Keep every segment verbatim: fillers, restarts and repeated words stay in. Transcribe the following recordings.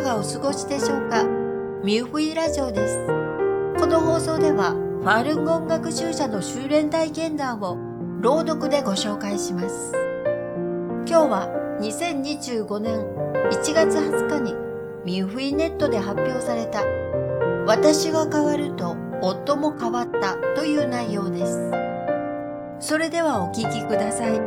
がお過ごしでしょうか。ミューフィーラジオです。この放送ではファールンゴン学習者の修練体験談を朗読でご紹介します。今日はにせんにじゅうごねんいちがつはつかにミューフィーネットで発表された私が変わると夫も変わったという内容です。それではお聞きください。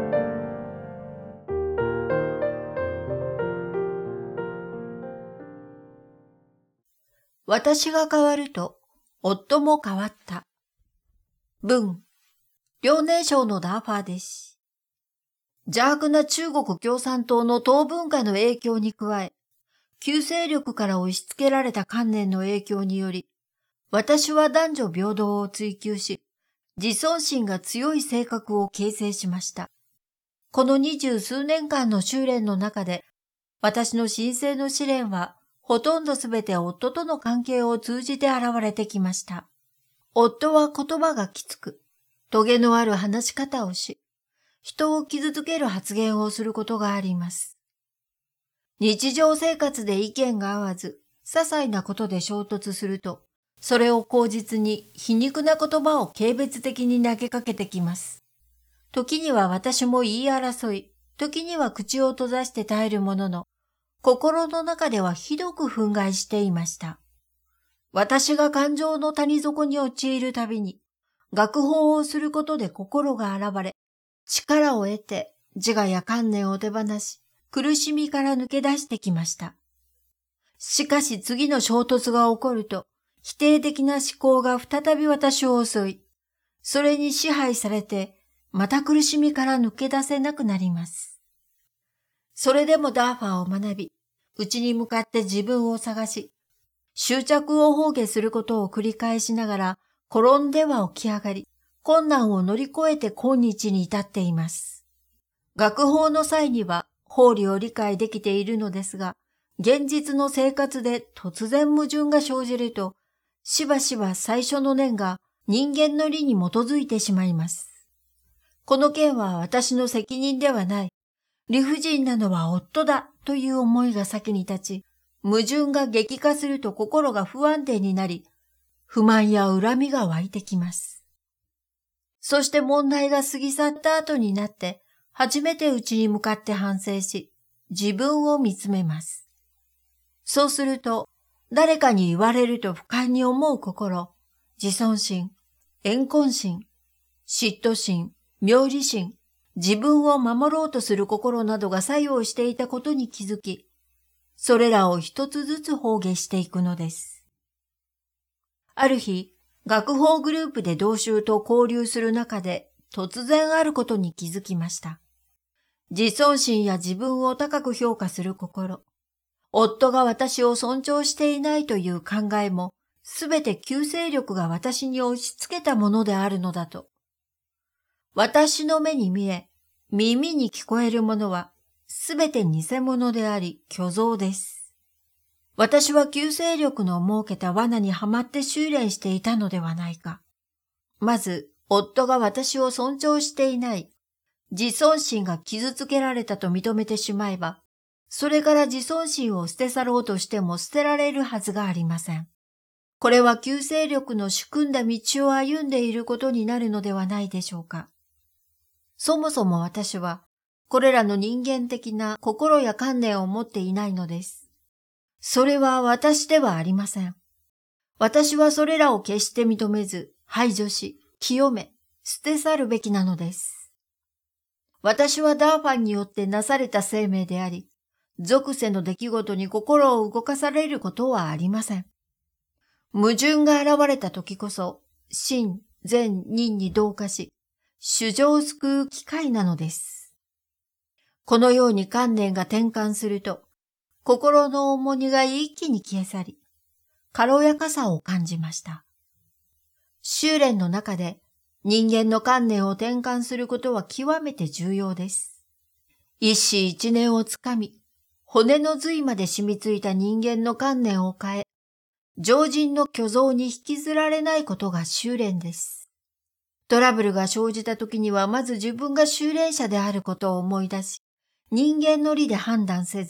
私が変わると夫も変わった。文、遼寧省のダーファーです。邪悪な中国共産党の党文化の影響に加え、旧勢力から押し付けられた観念の影響により、私は男女平等を追求し、自尊心が強い性格を形成しました。この二十数年間の修練の中で、私の神聖の試練は、ほとんどすべて夫との関係を通じて現れてきました。夫は言葉がきつく、トゲのある話し方をし、人を傷つける発言をすることがあります。日常生活で意見が合わず、些細なことで衝突すると、それを口実に皮肉な言葉を軽蔑的に投げかけてきます。時には私も言い争い、時には口を閉ざして耐えるものの、心の中ではひどく憤慨していました。私が感情の谷底に陥るたびに、学法をすることで心が洗われ、力を得て自我や観念を手放し、苦しみから抜け出してきました。しかし次の衝突が起こると、否定的な思考が再び私を襲い、それに支配されて、また苦しみから抜け出せなくなります。それでもダーファーを学び、内に向かって自分を探し、執着を放下することを繰り返しながら、転んでは起き上がり、困難を乗り越えて今日に至っています。学法の際には法理を理解できているのですが、現実の生活で突然矛盾が生じると、しばしば最初の念が人間の理に基づいてしまいます。この件は私の責任ではない。理不尽なのは夫だという思いが先に立ち、矛盾が激化すると心が不安定になり、不満や恨みが湧いてきます。そして問題が過ぎ去った後になって、初めて内に向かって反省し、自分を見つめます。そうすると、誰かに言われると不快に思う心、自尊心、怨恨心、嫉妬心、妙理心、自分を守ろうとする心などが作用していたことに気づき、それらを一つずつ放下していくのです。ある日、学法グループで同修と交流する中で突然あることに気づきました。自尊心や自分を高く評価する心、夫が私を尊重していないという考えも、すべて旧勢力が私に押し付けたものであるのだと。私の目に見え、耳に聞こえるものは、すべて偽物であり、虚像です。私は旧勢力の設けた罠にはまって修練していたのではないか。まず、夫が私を尊重していない、自尊心が傷つけられたと認めてしまえば、それから自尊心を捨て去ろうとしても捨てられるはずがありません。これは旧勢力の仕組んだ道を歩んでいることになるのではないでしょうか。そもそも私は、これらの人間的な心や観念を持っていないのです。それは私ではありません。私はそれらを決して認めず、排除し、清め、捨て去るべきなのです。私はダーファンによってなされた生命であり、俗世の出来事に心を動かされることはありません。矛盾が現れた時こそ、真、善、人に同化し、衆生を救う機会なのです。このように観念が転換すると、心の重荷が一気に消え去り、軽やかさを感じました。修練の中で人間の観念を転換することは極めて重要です。一子一念をつかみ、骨の髄まで染みついた人間の観念を変え、常人の虚像に引きずられないことが修練です。トラブルが生じた時にはまず自分が修練者であることを思い出し、人間の理で判断せず、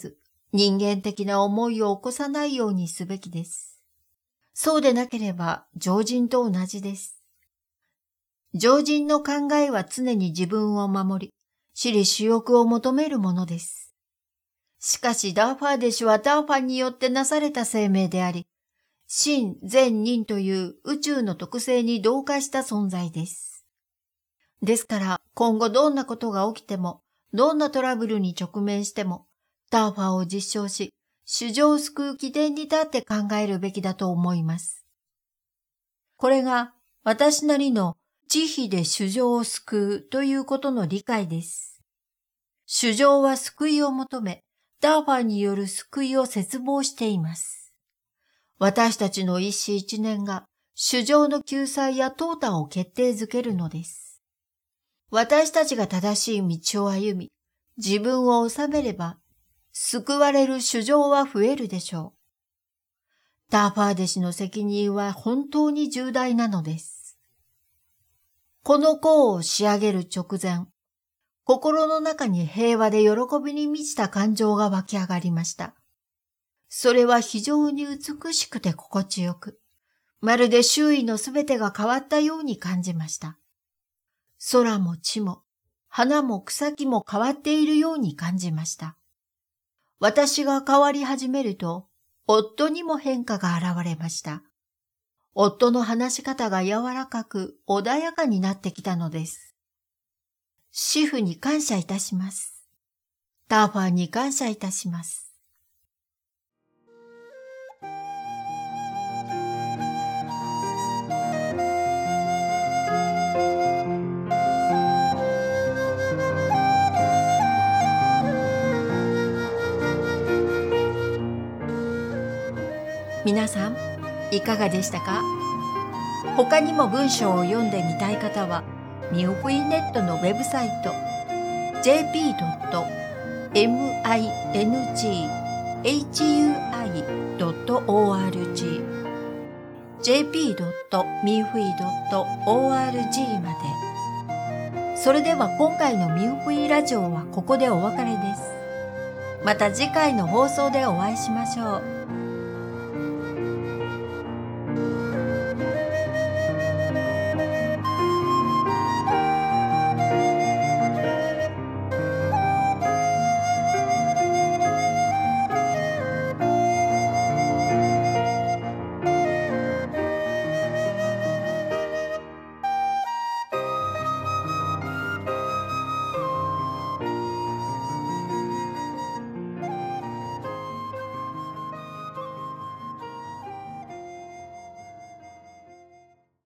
人間的な思いを起こさないようにすべきです。そうでなければ常人と同じです。常人の考えは常に自分を守り、私利私欲を求めるものです。しかしダーファー弟子はダーファンによってなされた生命であり、真善人という宇宙の特性に同化した存在です。ですから今後どんなことが起きても、どんなトラブルに直面しても、ダーファーを実証し、衆生を救う起点に立って考えるべきだと思います。これが私なりの慈悲で衆生を救うということの理解です。衆生は救いを求め、ダーファーによる救いを切望しています。私たちの一死一念が衆生の救済や淘汰を決定づけるのです。私たちが正しい道を歩み、自分を治めれば、救われる衆生は増えるでしょう。ダーファー弟子の責任は本当に重大なのです。この項を仕上げる直前、心の中に平和で喜びに満ちた感情が湧き上がりました。それは非常に美しくて心地よく、まるで周囲のすべてが変わったように感じました。空も地も、花も草木も変わっているように感じました。私が変わり始めると、夫にも変化が現れました。夫の話し方が柔らかく穏やかになってきたのです。主婦に感謝いたします。ダーファーに感謝いたします。皆さん、いかがでしたか？他にも文章を読んでみたい方は、ミューフィーネットのウェブサイト ジェーピードットミングフイドットオーアールジー ジェーピードットミンフイドットオーアールジー まで。それでは今回のミューフィーラジオはここでお別れです。また次回の放送でお会いしましょう。